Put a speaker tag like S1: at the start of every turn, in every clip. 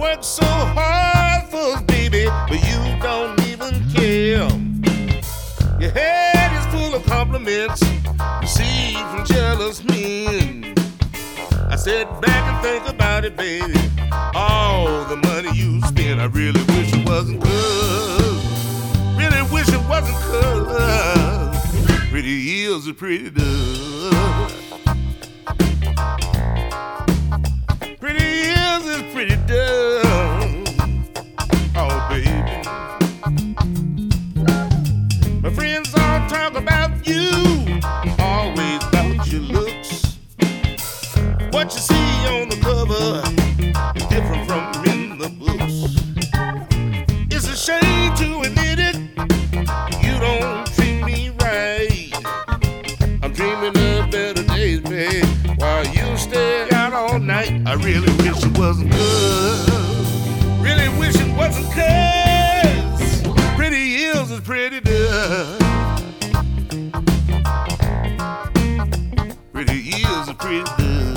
S1: work so hard for us, baby, but you don't even care. Your head is full of compliments received from jealous men. I sit back and think about it, baby. All the money you spend, I really wish it wasn't good. Really wish it wasn't cause pretty heels are pretty does. Pretty heels is pretty does. Oh, baby. My friends all talk about you, always about your looks. What you see on the cover is different from in the books. It's a shame to admit it, you don't treat me right. I'm dreaming of better days, babe, while you stay out all night. I really wish it wasn't good. Really wish it wasn't cause pretty heels is pretty done. Pretty heels are pretty done.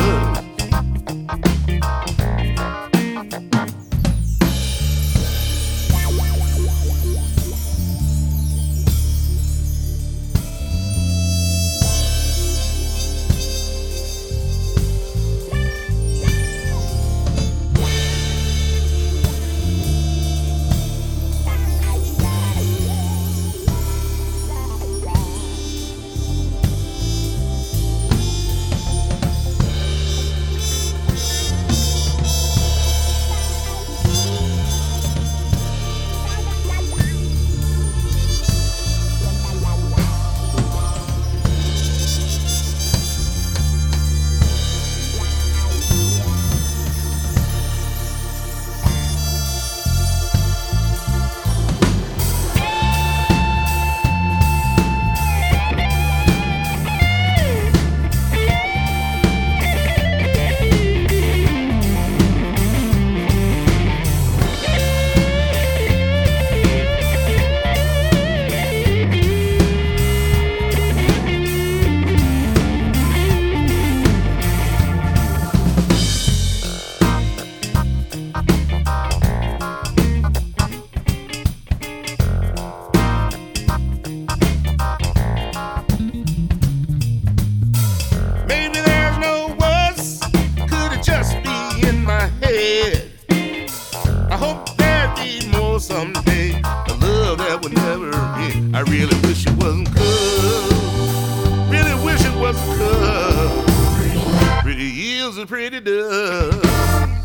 S1: I hope there'd be more someday, a love that would never end. I really wish it wasn't good. Really wish it wasn't good. Pretty heels and pretty doves.